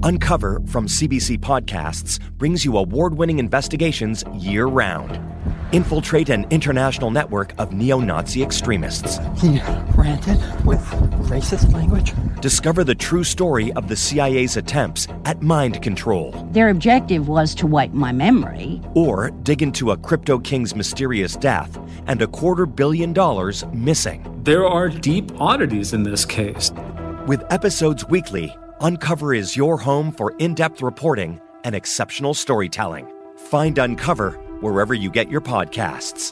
Uncover from CBC Podcasts brings you award-winning investigations year-round. Infiltrate an international network of neo-Nazi extremists. He ranted with racist language. Discover the true story of the CIA's attempts at mind control. Their objective was to wipe my memory. Or dig into a crypto king's mysterious death and $250 million missing. There are deep oddities in this case. With episodes weekly, Uncover is your home for in-depth reporting and exceptional storytelling. Find Uncover wherever you get your podcasts.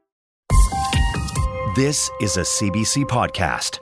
This is a CBC podcast.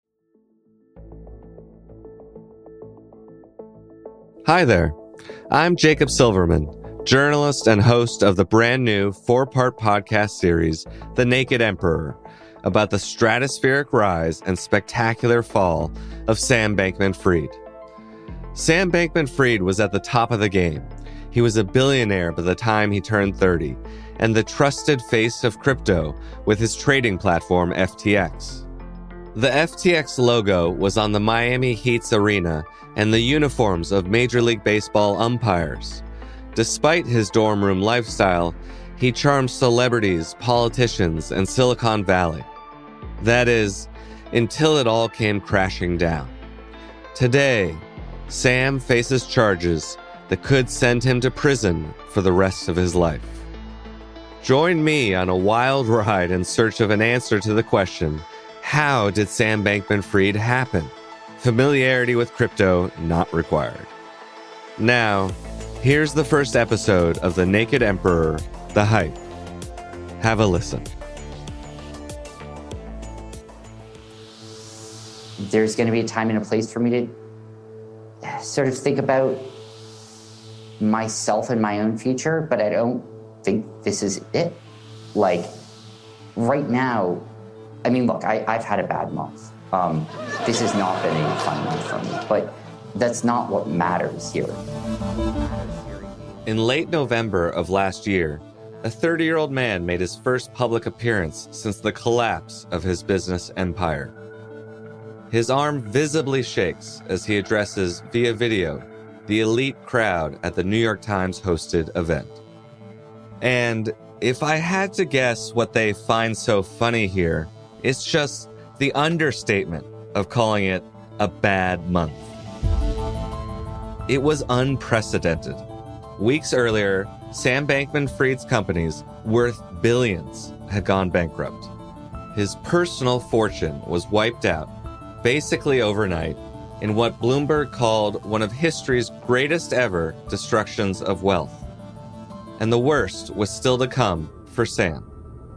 Hi there. I'm Jacob Silverman, journalist and host of the brand new 4-part podcast series, The Naked Emperor, about the stratospheric rise and spectacular fall of Sam Bankman-Fried. Sam Bankman-Fried was at the top of the game. He was a billionaire by the time he turned 30, and the trusted face of crypto with his trading platform FTX. The FTX logo was on the Miami Heat's arena and the uniforms of Major League Baseball umpires. Despite his dorm room lifestyle, he charmed celebrities, politicians, and Silicon Valley. That is, until it all came crashing down. Today, Sam faces charges that could send him to prison for the rest of his life. Join me on a wild ride in search of an answer to the question, how did Sam Bankman-Fried happen? Familiarity with crypto not required. Now, here's the first episode of The Naked Emperor, The Hype. Have a listen. There's going to be a time and a place for me to sort of think about myself and my own future, but I don't think this is it. Like, right now, I mean, look, I've had a bad month. This has not been a fun month for me, but that's not what matters here. In late November of last year, a 30-year-old man made his first public appearance since the collapse of his business empire. His arm visibly shakes as he addresses via video the elite crowd at the New York Times hosted event. And if I had to guess what they find so funny here, it's just the understatement of calling it a bad month. It was unprecedented. Weeks earlier, Sam Bankman-Fried's companies, worth billions, had gone bankrupt. His personal fortune was wiped out, basically overnight, in what Bloomberg called one of history's greatest ever destructions of wealth. And the worst was still to come for Sam.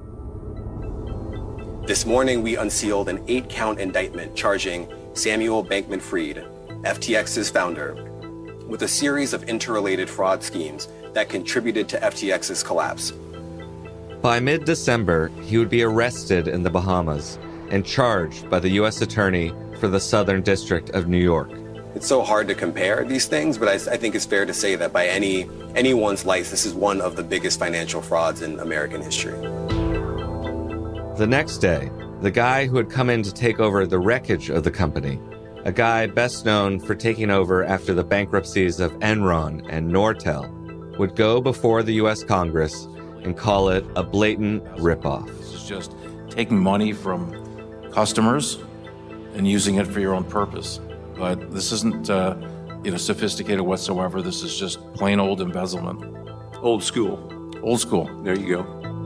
This morning, we unsealed an 8-count indictment charging Samuel Bankman-Fried, FTX's founder, with a series of interrelated fraud schemes that contributed to FTX's collapse. By mid-December, he would be arrested in the Bahamas and charged by the U.S. Attorney for the Southern District of New York. It's so hard to compare these things, but I think it's fair to say that by anyone's life, this is one of the biggest financial frauds in American history. The next day, the guy who had come in to take over the wreckage of the company, a guy best known for taking over after the bankruptcies of Enron and Nortel, would go before the U.S. Congress and call it a blatant ripoff. This is just taking money from customers and using it for your own purpose. But this isn't sophisticated whatsoever. This is just plain old embezzlement. Old school. Old school. There you go.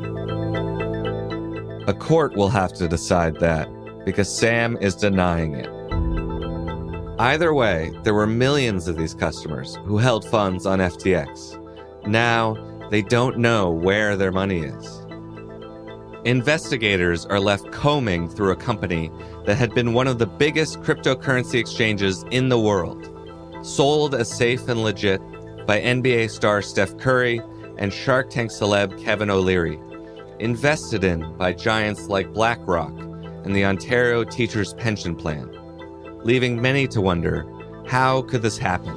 A court will have to decide that, because Sam is denying it. Either way, there were millions of these customers who held funds on FTX. Now, they don't know where their money is. Investigators are left combing through a company that had been one of the biggest cryptocurrency exchanges in the world, sold as safe and legit by NBA star Steph Curry and Shark Tank celeb Kevin O'Leary, invested in by giants like BlackRock and the Ontario Teachers' Pension Plan, leaving many to wonder, how could this happen?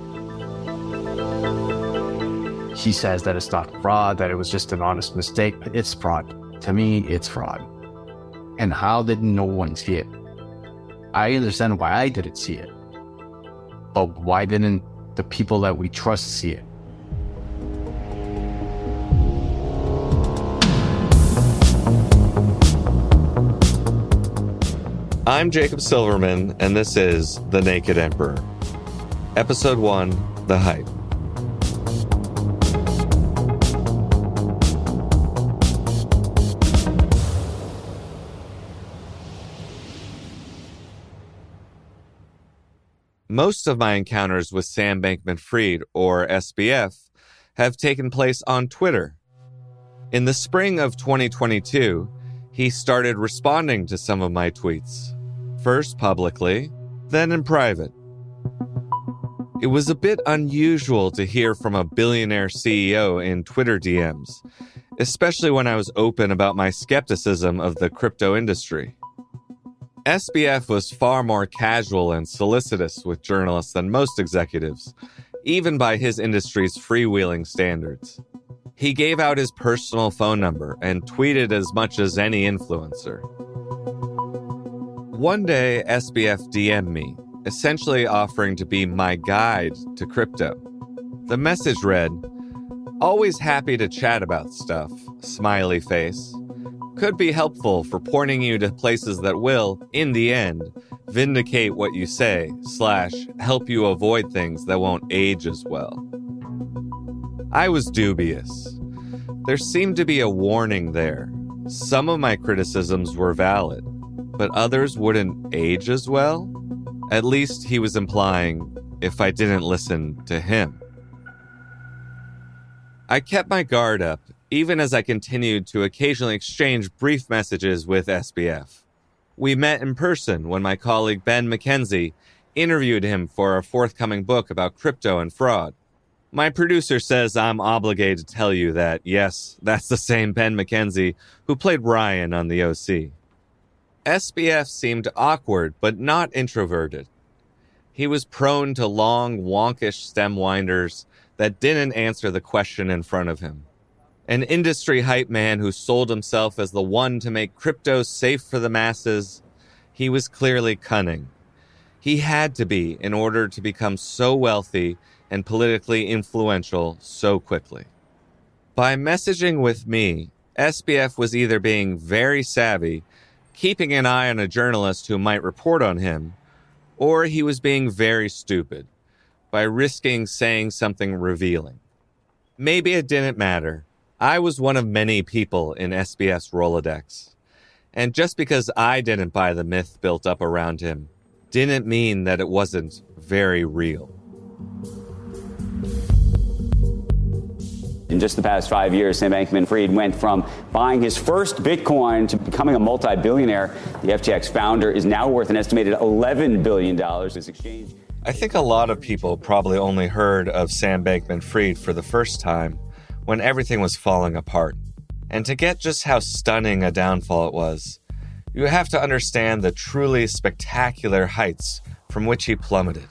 He says that it's not fraud, that it was just an honest mistake. It's fraud. To me, it's fraud. And how did no one see it? I understand why I didn't see it. But why didn't the people that we trust see it. I'm Jacob Silverman, and this is The Naked Emperor. Episode 1, The Hype. Most of my encounters with Sam Bankman-Fried, or SBF, have taken place on Twitter. In the spring of 2022, he started responding to some of my tweets, first publicly, then in private. It was a bit unusual to hear from a billionaire CEO in Twitter DMs, especially when I was open about my skepticism of the crypto industry. SBF was far more casual and solicitous with journalists than most executives, even by his industry's freewheeling standards. He gave out his personal phone number and tweeted as much as any influencer. One day, SBF DM'd me, essentially offering to be my guide to crypto. The message read, "Always happy to chat about stuff, smiley face. Could be helpful for pointing you to places that will, in the end, vindicate what you say, / help you avoid things that won't age as well." I was dubious. There seemed to be a warning there. Some of my criticisms were valid, but others wouldn't age as well. At least he was implying if I didn't listen to him. I kept my guard up, even as I continued to occasionally exchange brief messages with SBF. We met in person when my colleague Ben McKenzie interviewed him for a forthcoming book about crypto and fraud. My producer says I'm obligated to tell you that, yes, that's the same Ben McKenzie who played Ryan on the OC. SBF seemed awkward, but not introverted. He was prone to long, wonkish stem winders that didn't answer the question in front of him. An industry hype man who sold himself as the one to make crypto safe for the masses, he was clearly cunning. He had to be in order to become so wealthy and politically influential so quickly. By messaging with me, SBF was either being very savvy, keeping an eye on a journalist who might report on him, or he was being very stupid, by risking saying something revealing. Maybe it didn't matter. I was one of many people in SBF's Rolodex. And just because I didn't buy the myth built up around him, didn't mean that it wasn't very real. In just the past 5 years, Sam Bankman-Fried went from buying his first Bitcoin to becoming a multi-billionaire. The FTX founder is now worth an estimated $11 billion. This exchange. I think a lot of people probably only heard of Sam Bankman-Fried for the first time when everything was falling apart. And to get just how stunning a downfall it was, you have to understand the truly spectacular heights from which he plummeted.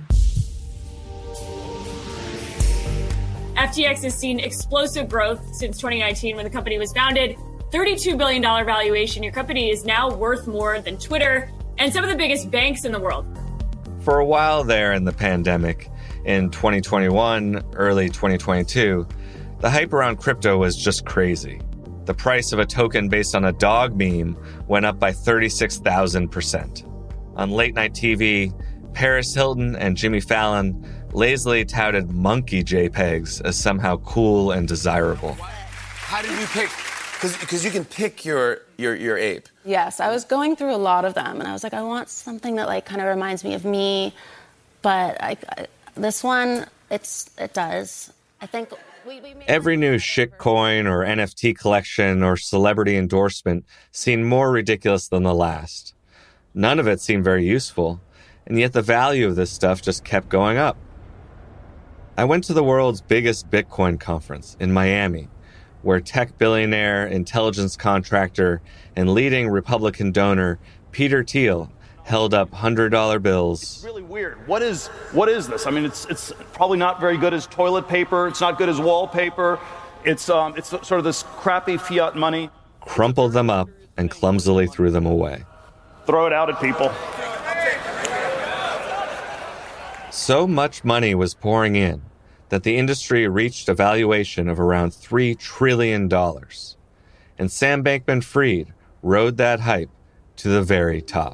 FTX has seen explosive growth since 2019 when the company was founded. $32 billion valuation. Your company is now worth more than Twitter and some of the biggest banks in the world. For a while there in the pandemic, in 2021, early 2022, the hype around crypto was just crazy. The price of a token based on a dog meme went up by 36,000%. On late night TV, Paris Hilton and Jimmy Fallon lazily touted monkey JPEGs as somehow cool and desirable. How did you pick? Because you can pick your ape. Yes, I was going through a lot of them, and I was like, I want something that like kind of reminds me of me, but this one, it does. I think every new shitcoin or NFT collection or celebrity endorsement seemed more ridiculous than the last. None of it seemed very useful, and yet the value of this stuff just kept going up. I went to the world's biggest Bitcoin conference in Miami, where tech billionaire, intelligence contractor, and leading Republican donor Peter Thiel held up $100 bills. It's really weird. What is this? I mean, it's probably not very good as toilet paper. It's not good as wallpaper. It's sort of this crappy fiat money. Crumpled them up and clumsily threw them away. Throw it out at people. So much money was pouring in that the industry reached a valuation of around $3 trillion. And Sam Bankman-Fried rode that hype to the very top.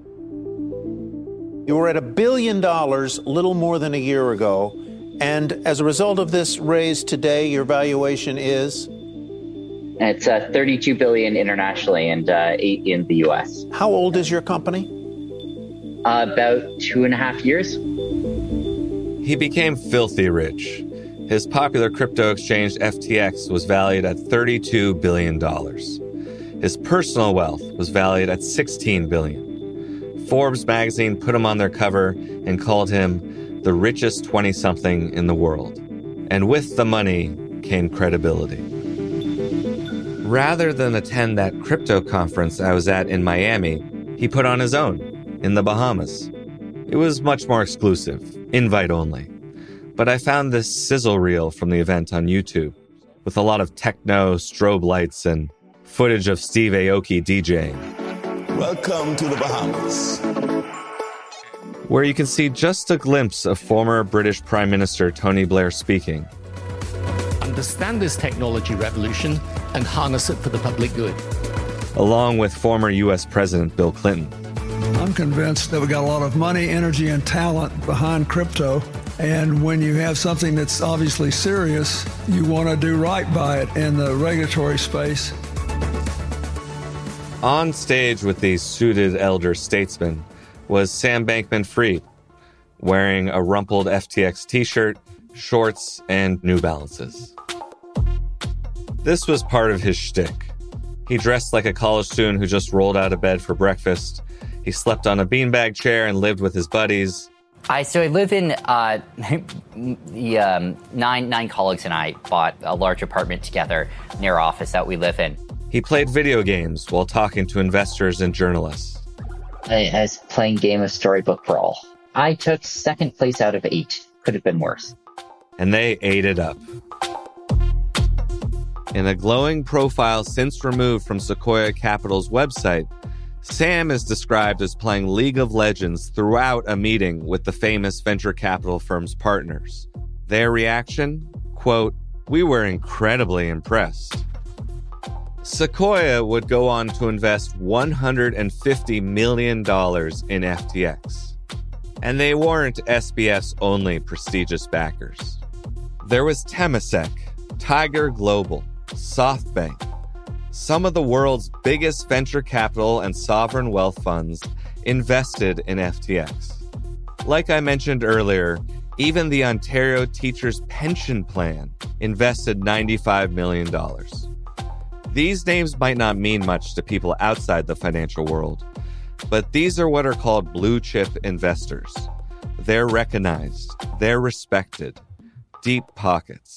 You were at $1 billion little more than a year ago. And as a result of this raise today, your valuation is? It's $32 billion internationally and $8 in the U.S. How old is your company? About 2.5 years. He became filthy rich. His popular crypto exchange FTX was valued at $32 billion. His personal wealth was valued at $16 billion. Forbes magazine put him on their cover and called him the richest 20-something in the world. And with the money came credibility. Rather than attend that crypto conference I was at in Miami, he put on his own in the Bahamas. It was much more exclusive, invite only. But I found this sizzle reel from the event on YouTube with a lot of techno, strobe lights, and footage of Steve Aoki DJing. Welcome to the Bahamas. Where you can see just a glimpse of former British Prime Minister Tony Blair speaking. Understand this technology revolution and harness it for the public good. Along with former U.S. President Bill Clinton. I'm convinced that we got a lot of money, energy, and talent behind crypto. And when you have something that's obviously serious, you want to do right by it in the regulatory space. On stage with these suited elder statesmen was Sam Bankman-Fried, wearing a rumpled FTX t-shirt, shorts, and New Balances. This was part of his shtick. He dressed like a college student who just rolled out of bed for breakfast. He slept on a beanbag chair and lived with his buddies. So I live in, nine colleagues and I bought a large apartment together near our office that we live in. He played video games while talking to investors and journalists. I was playing Game of Storybook Brawl. I took second place out of 8. Could have been worse. And they ate it up. In a glowing profile since removed from Sequoia Capital's website, Sam is described as playing League of Legends throughout a meeting with the famous venture capital firm's partners. Their reaction? Quote, "We were incredibly impressed." Sequoia would go on to invest $150 million in FTX. And they weren't SBF's only prestigious backers. There was Temasek, Tiger Global, SoftBank, some of the world's biggest venture capital and sovereign wealth funds invested in FTX. Like I mentioned earlier, even the Ontario Teachers' Pension Plan invested $95 million. These names might not mean much to people outside the financial world, but these are what are called blue chip investors. They're recognized, they're respected, deep pockets.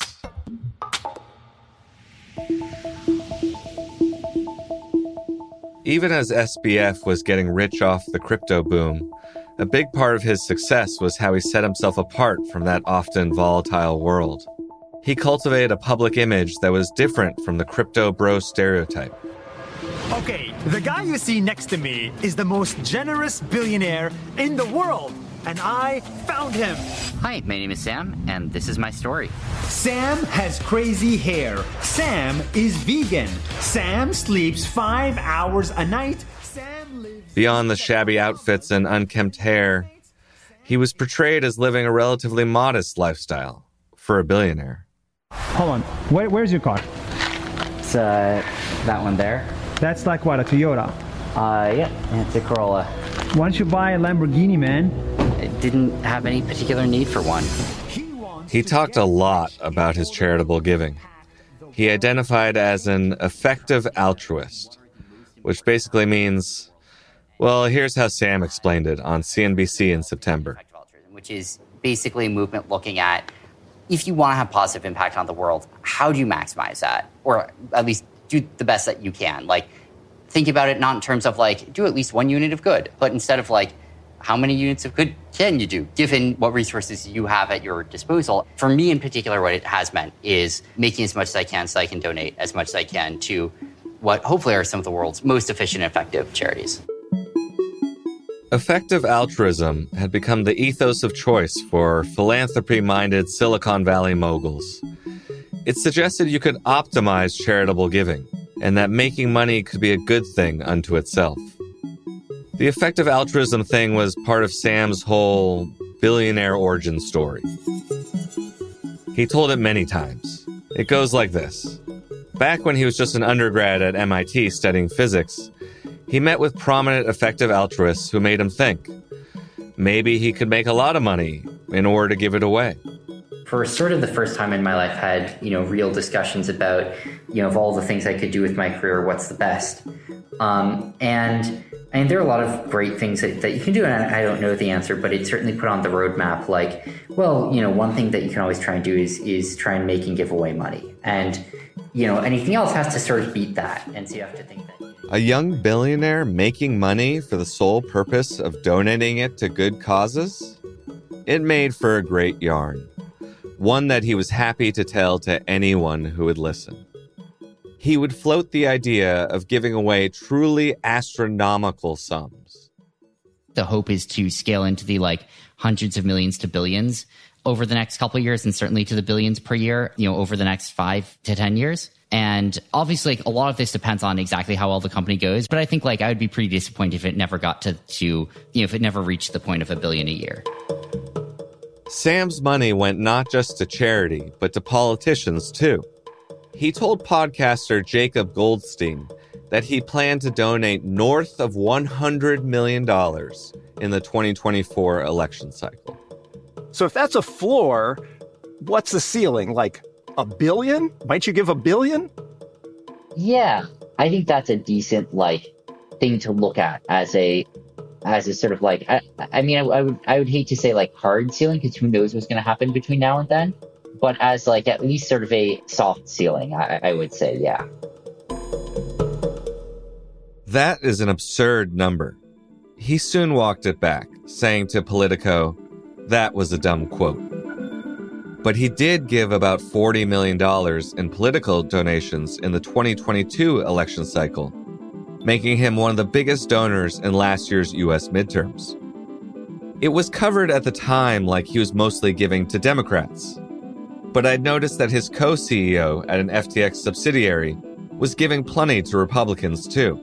Even as SBF was getting rich off the crypto boom, a big part of his success was how he set himself apart from that often volatile world. He cultivated a public image that was different from the crypto bro stereotype. Okay, the guy you see next to me is the most generous billionaire in the world, and I found him. Hi, my name is Sam, and this is my story. Sam has crazy hair. Sam is vegan. Sam sleeps 5 hours a night. Sam lives... Beyond the shabby outfits and unkempt hair, he was portrayed as living a relatively modest lifestyle for a billionaire. Hold on, where's your car? It's that one there. That's like what, a Toyota? Yeah, it's a Corolla. Why don't you buy a Lamborghini, man? I didn't have any particular need for one. He talked a lot about his charitable giving. He identified as an effective altruist, which basically means, well, here's how Sam explained it on CNBC in September. Which is basically a movement looking at, if you want to have positive impact on the world, how do you maximize that? Or at least do the best that you can. Like, think about it not in terms of like, do at least 1 unit of good, but instead of like, how many units of good can you do, given what resources you have at your disposal? For me in particular, what it has meant is making as much as I can so I can donate as much as I can to what hopefully are some of the world's most efficient and effective charities. Effective altruism had become the ethos of choice for philanthropy-minded Silicon Valley moguls. It suggested you could optimize charitable giving, and that making money could be a good thing unto itself. The effective altruism thing was part of Sam's whole billionaire origin story. He told it many times. It goes like this. Back when he was just an undergrad at MIT studying physics, he met with prominent effective altruists who made him think. Maybe he could make a lot of money in order to give it away. For sort of the first time in my life, had, real discussions about, of all the things I could do with my career, what's the best? And there are a lot of great things that you can do, and I don't know the answer, but it's certainly put on the roadmap, like, well, one thing that you can always try and do is try and make and give away money. And, anything else has to sort of beat that. And so you have to think that. A young billionaire making money for the sole purpose of donating it to good causes? It made for a great yarn. One that he was happy to tell to anyone who would listen. He would float the idea of giving away truly astronomical sums. The hope is to scale into the hundreds of millions to billions over the next couple of years, and certainly to the billions per year, over the next 5 to 10 years. And obviously, a lot of this depends on exactly how well the company goes. But I think I would be pretty disappointed if it never got to if it never reached the point of $1 billion a year. Sam's money went not just to charity, but to politicians too. He told podcaster Jacob Goldstein that he planned to donate north of $100 million in the 2024 election cycle. So if that's a floor, what's the ceiling? $1 billion? Might you give $1 billion? Yeah, I think that's a decent thing to look at as a sort of I would hate to say hard ceiling, because who knows what's going to happen between now and then, but as at least sort of a soft ceiling, I would say, yeah. That is an absurd number. He soon walked it back, saying to Politico, that was a dumb quote. But he did give about $40 million in political donations in the 2022 election cycle, making him one of the biggest donors in last year's U.S. midterms. It was covered at the time like he was mostly giving to Democrats. But I'd noticed that his co-CEO at an FTX subsidiary was giving plenty to Republicans too.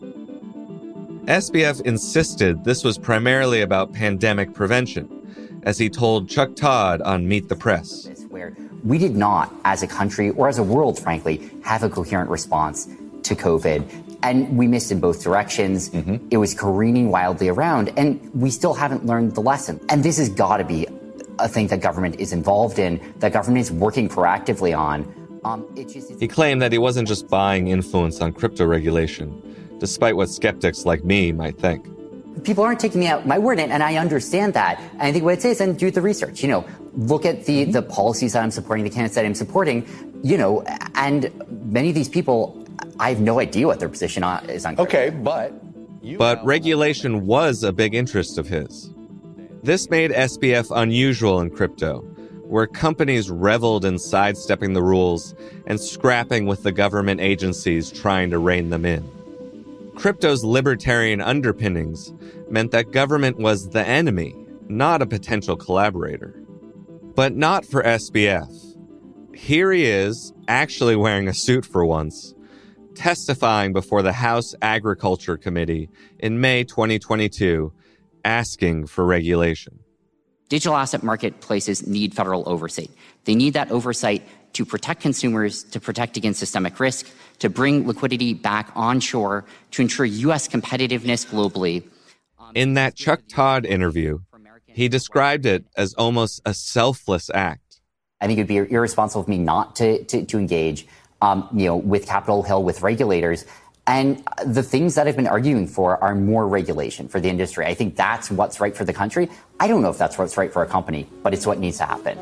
SBF insisted this was primarily about pandemic prevention, as he told Chuck Todd on Meet the Press. Where we did not, as a country or as a world, frankly, have a coherent response to COVID. And we missed in both directions. Mm-hmm. It was careening wildly around, and we still haven't learned the lesson. And this has got to be a thing that government is involved in, that government is working proactively on. He claimed that he wasn't just buying influence on crypto regulation, despite what skeptics like me might think. People aren't taking me at my word, and I understand that. And I think what I'd say is then do the research. Look at the policies that I'm supporting, the candidates that I'm supporting, and many of these people, I have no idea what their position is on crypto. Okay, but regulation was a big interest of his. This made SBF unusual in crypto, where companies reveled in sidestepping the rules and scrapping with the government agencies trying to rein them in. Crypto's libertarian underpinnings meant that government was the enemy, not a potential collaborator. But not for SBF. Here he is, actually wearing a suit for once, testifying before the House Agriculture Committee in May 2022, asking for regulation. Digital asset marketplaces need federal oversight. They need that oversight to protect consumers, to protect against systemic risk, to bring liquidity back onshore, to ensure U.S. competitiveness globally. In that Chuck Todd interview, he described it as almost a selfless act. I think it would be irresponsible of me not to engage, with Capitol Hill, with regulators. And the things that I've been arguing for are more regulation for the industry. I think that's what's right for the country. I don't know if that's what's right for a company, but it's what needs to happen.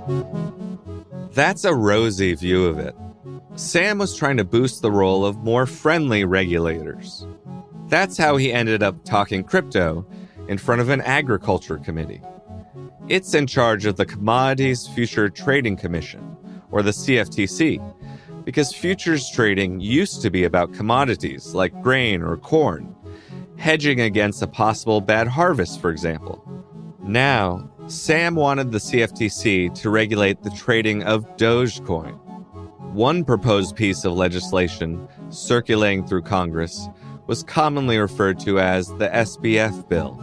That's a rosy view of it. Sam was trying to boost the role of more friendly regulators. That's how he ended up talking crypto in front of an agriculture committee. It's in charge of the Commodities Future Trading Commission, or the CFTC, because futures trading used to be about commodities like grain or corn. hedging against a possible bad harvest, for example. Now, Sam wanted the CFTC to regulate the trading of Dogecoin. One proposed piece of legislation circulating through Congress was commonly referred to as the SBF bill.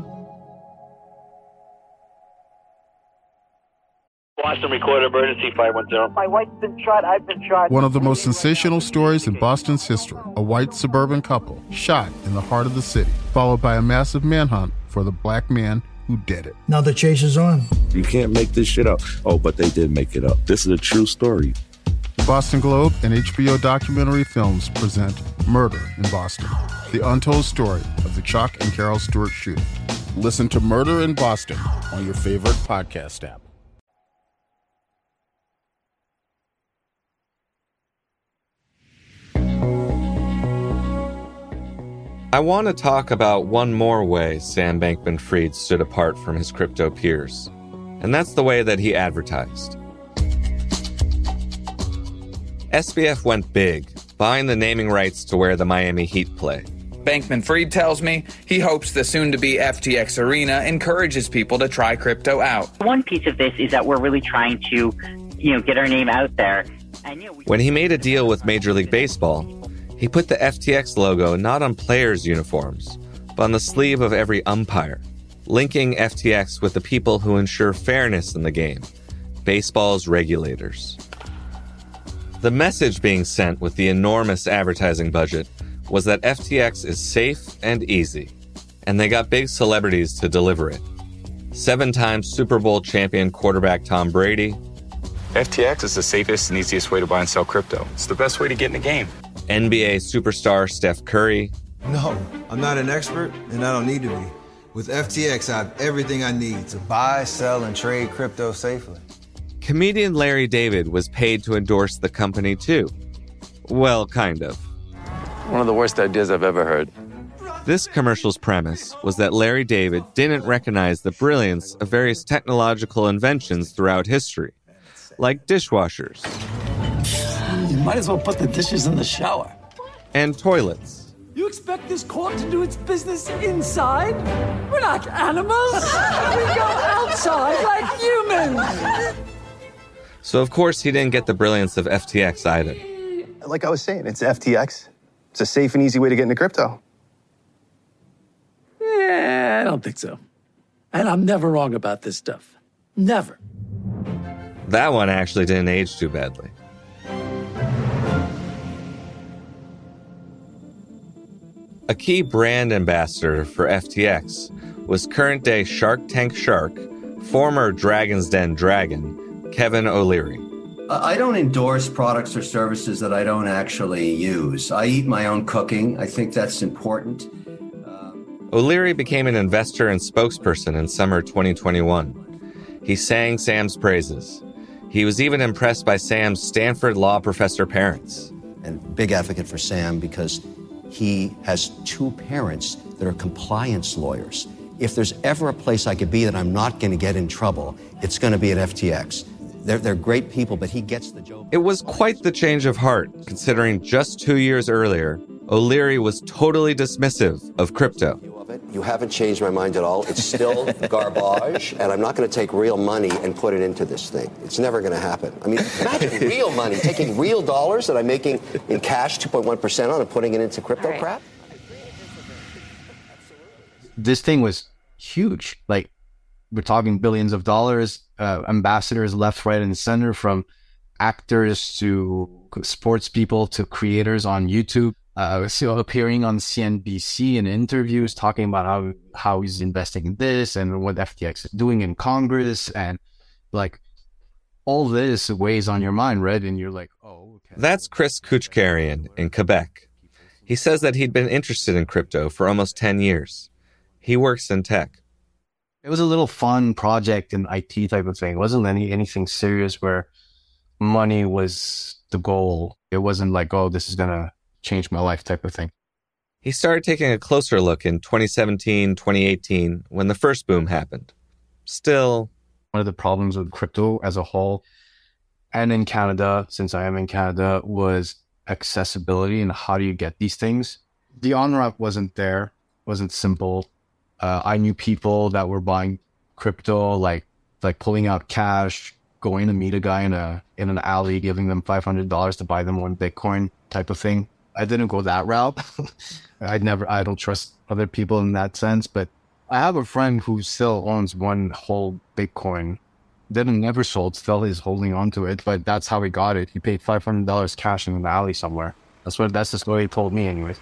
Boston recorded emergency 510. My wife's been shot, I've been shot. One of the most sensational stories in Boston's history. A white suburban couple shot in the heart of the city, followed by a massive manhunt for the black man who did it. Now the chase is on. You can't make this shit up. Oh, but they did make it up. This is a true story. Boston Globe and HBO documentary films present Murder in Boston, the untold story of the Chuck and Carol Stewart shooting. Listen to Murder in Boston on your favorite podcast app. I want to talk about one more way Sam Bankman-Fried stood apart from his crypto peers, and that's the way that he advertised. SBF went big, buying the naming rights to where the Miami Heat play. Bankman-Fried tells me he hopes the soon-to-be FTX Arena encourages people to try crypto out. One piece of this is that we're really trying to, get our name out there. And, when he made a deal with Major League Baseball, he put the FTX logo not on players' uniforms, but on the sleeve of every umpire, linking FTX with the people who ensure fairness in the game, baseball's regulators. The message being sent with the enormous advertising budget was that FTX is safe and easy, and they got big celebrities to deliver it. 7-time Super Bowl champion quarterback Tom Brady. FTX is the safest and easiest way to buy and sell crypto. It's the best way to get in the game. NBA superstar Steph Curry. No, I'm not an expert, and I don't need to be. With FTX, I have everything I need to buy, sell, and trade crypto safely. Comedian Larry David was paid to endorse the company too. Well, kind of. One of the worst ideas I've ever heard. This commercial's premise was that Larry David didn't recognize the brilliance of various technological inventions throughout history, like dishwashers. You might as well put the dishes in the shower. And toilets. You expect this court to do its business inside? We're not animals. We go outside like humans. So of course he didn't get the brilliance of FTX either. Like I was saying, it's FTX. It's a safe and easy way to get into crypto. Yeah, I don't think so. And I'm never wrong about this stuff. Never. That one actually didn't age too badly. A key brand ambassador for FTX was current-day Shark Tank shark, former Dragon's Den dragon, Kevin O'Leary. I don't endorse products or services that I don't actually use. I eat my own cooking. I think that's important. O'Leary became an investor and spokesperson in summer 2021. He sang Sam's praises. He was even impressed by Sam's Stanford law professor parents. And big advocate for Sam because he has 2 parents that are compliance lawyers. If there's ever a place I could be that I'm not going to get in trouble, it's going to be at FTX. They're great people, but he gets the job. It was quite the change of heart, considering just 2 years earlier, O'Leary was totally dismissive of crypto. You haven't changed my mind at all. It's still garbage, and I'm not going to take real money and put it into this thing. It's never going to happen. I mean, imagine real money, taking real dollars that I'm making in cash 2.1% on and putting it into crypto crap. This thing was huge. Like, we're talking billions of dollars, ambassadors left, right, and center, from actors to sports people to creators on YouTube. Appearing on CNBC in interviews, talking about how he's investing in this and what FTX is doing in Congress, and like all this weighs on your mind, right? And you're like, oh, okay. That's Chris Kuchkarian in Quebec. He says that he'd been interested in crypto for almost 10 years. He works in tech. It was a little fun project and IT type of thing. It wasn't anything serious where money was the goal. It wasn't like, oh, this is gonna change my life type of thing. He started taking a closer look in 2017, 2018, when the first boom happened. Still, one of the problems with crypto as a whole, and in Canada, since I am in Canada, was accessibility and how do you get these things. The on-ramp wasn't there. wasn't simple. I knew people that were buying crypto, like pulling out cash, going to meet a guy in an alley, giving them $500 to buy them one Bitcoin type of thing. I didn't go that route. I don't trust other people in that sense, but I have a friend who still owns one whole Bitcoin. Never sold, still is holding on to it, but that's how he got it. He paid $500 cash in an alley somewhere. That's the story he told me anyways.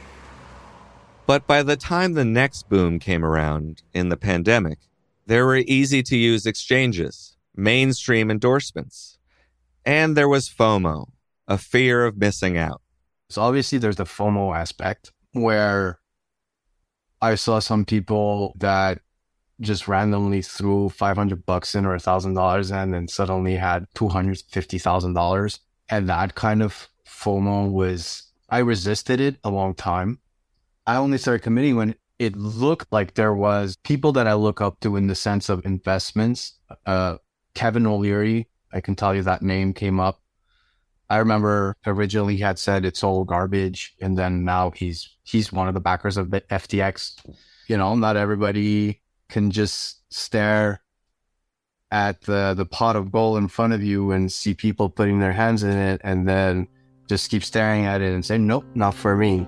But by the time the next boom came around in the pandemic, there were easy-to-use exchanges, mainstream endorsements, and there was FOMO, a fear of missing out. So obviously there's the FOMO aspect where I saw some people that just randomly threw $500 in or $1,000 in and suddenly had $250,000. And that kind of FOMO I resisted it a long time. I only started committing when it looked like there was people that I look up to in the sense of investments. Kevin O'Leary, I can tell you that name came up. I remember originally he had said it's all garbage, and then now he's one of the backers of FTX. You know, not everybody can just stare at the pot of gold in front of you and see people putting their hands in it and then just keep staring at it and say, nope, not for me.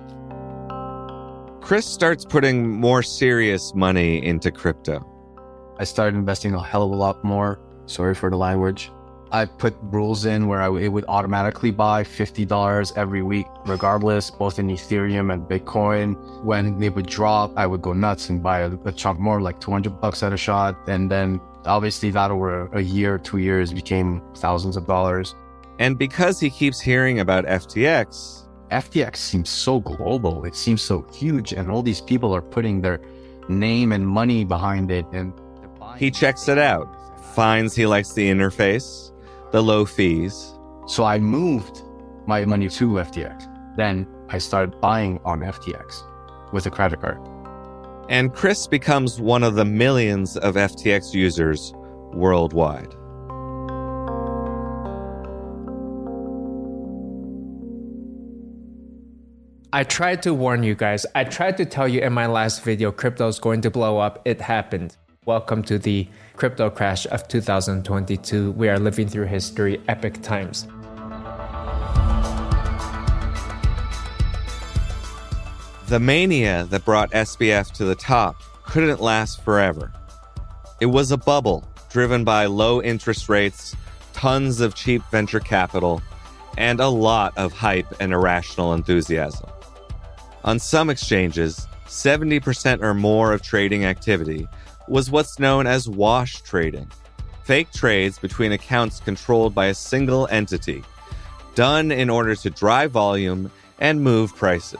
Chris starts putting more serious money into crypto. I started investing a hell of a lot more. Sorry for the language. I put rules in where it would automatically buy $50 every week, regardless, both in Ethereum and Bitcoin. When they would drop, I would go nuts and buy a chunk more, like $200 at a shot. And then obviously that over a year, 2 years became thousands of dollars. And because he keeps hearing about FTX seems so global. It seems so huge. And all these people are putting their name and money behind it. And he checks it out, finds he likes the interface, the low fees. So I moved my money to FTX. Then I started buying on FTX with a credit card. And Chris becomes one of the millions of FTX users worldwide. I tried to warn you guys. I tried to tell you in my last video, crypto is going to blow up. It happened. Welcome to the crypto crash of 2022. We are living through history, epic times. The mania that brought SBF to the top couldn't last forever. It was a bubble driven by low interest rates, tons of cheap venture capital, and a lot of hype and irrational enthusiasm. On some exchanges, 70% or more of trading activity was what's known as wash trading, fake trades between accounts controlled by a single entity, done in order to drive volume and move prices.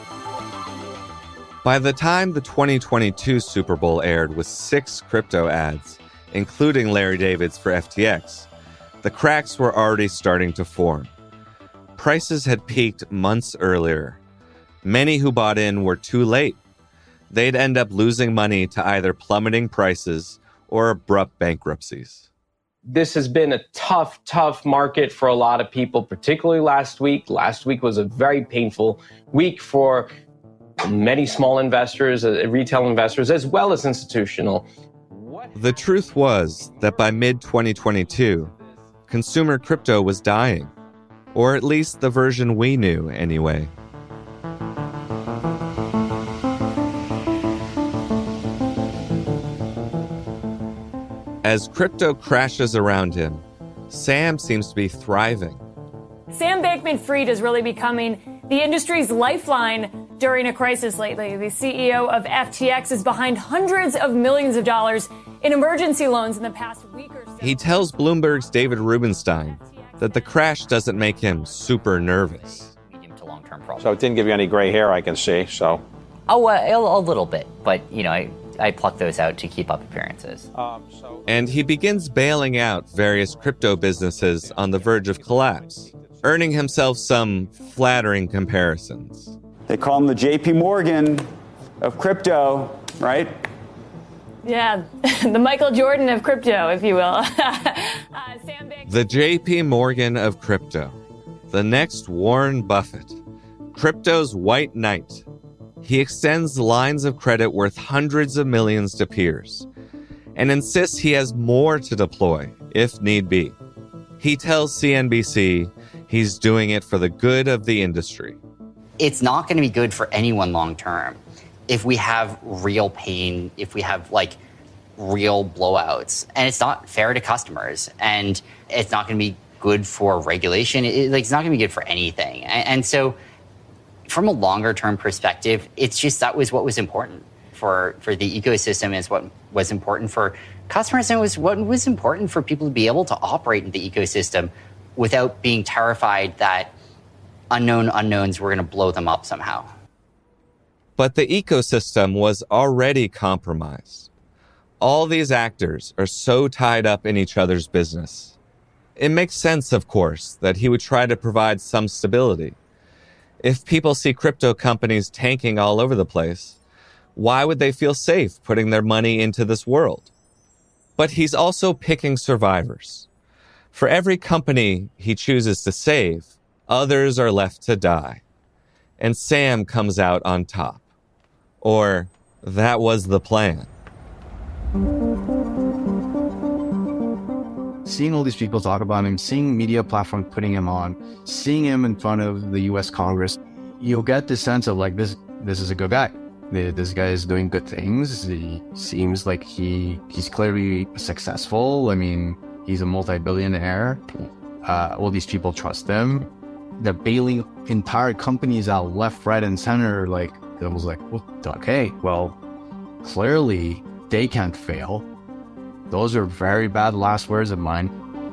By the time the 2022 Super Bowl aired with 6 crypto ads, including Larry David's for FTX, the cracks were already starting to form. Prices had peaked months earlier. Many who bought in were too late. They'd end up losing money to either plummeting prices or abrupt bankruptcies. This has been a tough market for a lot of people, particularly last week. Last week was a very painful week for many small investors, retail investors, as well as institutional. The truth was that by mid-2022, consumer crypto was dying, or at least the version we knew anyway. As crypto crashes around him, Sam seems to be thriving. Sam Bankman-Fried is really becoming the industry's lifeline during a crisis lately. The CEO of FTX is behind hundreds of millions of dollars in emergency loans in the past week or so. He tells Bloomberg's David Rubenstein that the crash doesn't make him super nervous. Medium to long-term problem. So it didn't give you any gray hair, I can see, so. Oh, a little bit, but, you know, I pluck those out to keep up appearances. And he begins bailing out various crypto businesses on the verge of collapse, earning himself some flattering comparisons. They call him the JP Morgan of crypto, right? Yeah, the Michael Jordan of crypto, if you will. The JP Morgan of crypto. The next Warren Buffett. Crypto's white knight. he extends lines of credit worth hundreds of millions to peers and insists he has more to deploy if need be. He tells CNBC he's doing it for the good of the industry. It's not going to be good for anyone long term if we have real pain, if we have like real blowouts, and it's not fair to customers, and it's not going to be good for regulation. It's not going to be good for anything. And so from a longer term perspective, it's just that was what was important for the ecosystem, is what was important for customers, and it was what was important for people to be able to operate in the ecosystem without being terrified that unknown unknowns were going to blow them up somehow. But the ecosystem was already compromised. All these actors are so tied up in each other's business. It makes sense, of course, that he would try to provide some stability. If people see crypto companies tanking all over the place, why would they feel safe putting their money into this world? But he's also picking survivors. For every company he chooses to save, others are left to die. And Sam comes out on top. Or that was the plan. Seeing all these people talk about him, seeing media platforms putting him on, seeing him in front of the US Congress, you'll get the sense of like, this is a good guy. This guy is doing good things. He seems like he's clearly successful. I mean, he's a multi-billionaire. All these people trust him. They're bailing entire companies out left, right, and center. Like, I was like, well, okay, well, clearly they can't fail. Those are very bad last words of mine.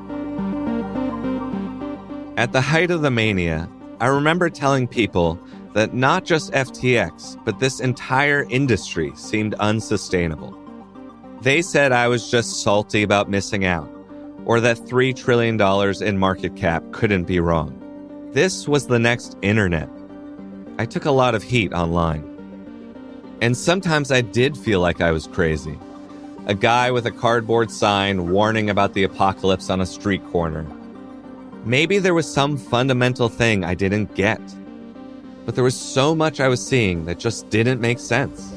At the height of the mania, I remember telling people that not just FTX, but this entire industry seemed unsustainable. They said I was just salty about missing out, or that $3 trillion in market cap couldn't be wrong. This was the next internet. I took a lot of heat online. And sometimes I did feel like I was crazy. A guy with a cardboard sign warning about the apocalypse on a street corner. Maybe there was some fundamental thing I didn't get. But there was so much I was seeing that just didn't make sense.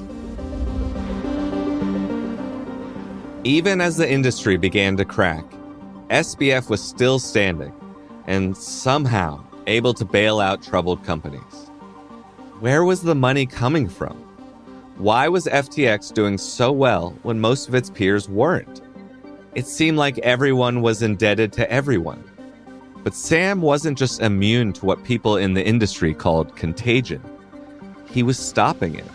Even as the industry began to crack, SBF was still standing and somehow able to bail out troubled companies. Where was the money coming from? Why was FTX doing so well when most of its peers weren't? It seemed like everyone was indebted to everyone. But Sam wasn't just immune to what people in the industry called contagion. He was stopping it.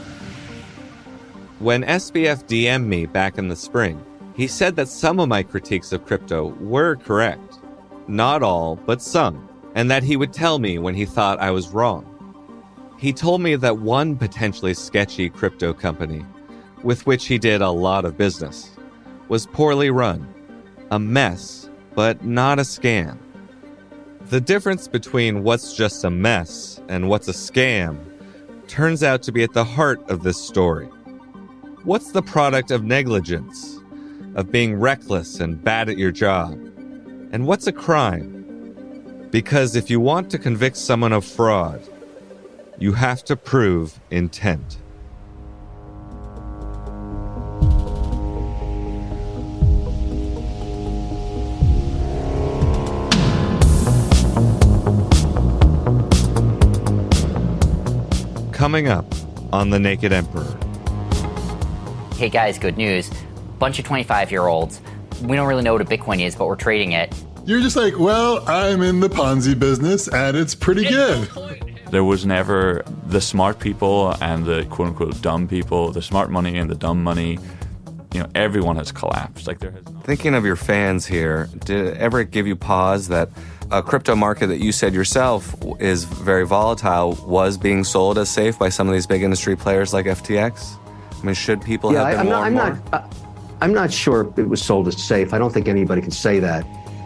When SBF DM'd me back in the spring, he said that some of my critiques of crypto were correct. Not all, but some. And that he would tell me when he thought I was wrong. He told me that one potentially sketchy crypto company, with which he did a lot of business, was poorly run, a mess, but not a scam. The difference between what's just a mess and what's a scam turns out to be at the heart of this story. What's the product of negligence, of being reckless and bad at your job? And what's a crime? Because if you want to convict someone of fraud, you have to prove intent. Coming up on The Naked Emperor. Hey guys, good news. Bunch of 25-year-olds. We don't really know what a Bitcoin is, but we're trading it. You're just like, well, I'm in the Ponzi business and it's pretty good. There was never the smart people and the quote-unquote dumb people, the smart money and the dumb money. You know, everyone has collapsed. Like there has not. Thinking of your fans here, did it ever give you pause that a crypto market that you said yourself is very volatile was being sold as safe by some of these big industry players like FTX? I mean, should people have been more? I'm not sure it was sold as safe. I don't think anybody can say that.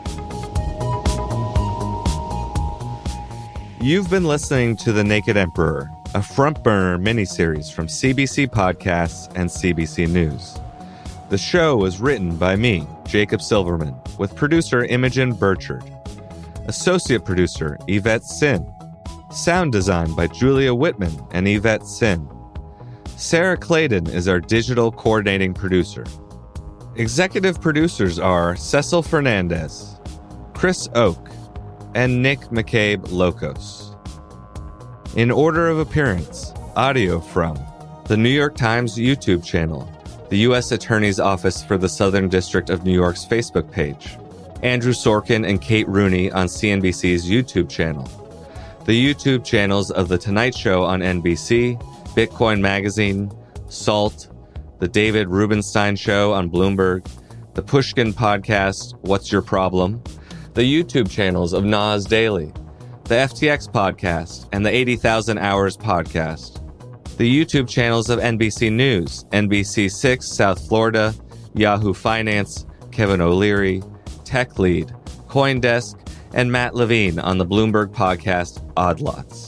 You've been listening to The Naked Emperor, a front burner miniseries from CBC Podcasts and CBC News. The show was written by me, Jacob Silverman, with producer Imogen Burchard, associate producer Yvette Sin, Sound design by Julia Whitman and Yvette Sin. Sarah Clayton is our digital coordinating producer. Executive producers are Cecil Fernandez, Chris Oak, and Nick McCabe Locos. In order of appearance, audio from the New York Times YouTube channel, the U.S. Attorney's Office for the Southern District of New York's Facebook page, Andrew Sorkin and Kate Rooney on CNBC's YouTube channel, the YouTube channels of The Tonight Show on NBC, Bitcoin Magazine, Salt, The David Rubenstein Show on Bloomberg, the Pushkin Podcast, What's Your Problem?, the YouTube channels of Nas Daily, the FTX Podcast, and the 80,000 Hours Podcast, the YouTube channels of NBC News, NBC6 South Florida, Yahoo Finance, Kevin O'Leary, Tech Lead, CoinDesk, and Matt Levine on the Bloomberg podcast Odd Lots.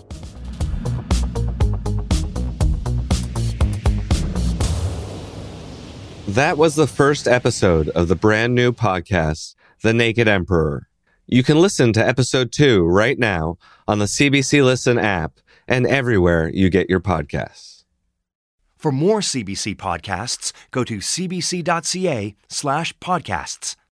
That was the first episode of the brand new podcast, The Naked Emperor. You can listen to episode 2 right now on the CBC Listen app and everywhere you get your podcasts. For more CBC podcasts, go to cbc.ca/podcasts.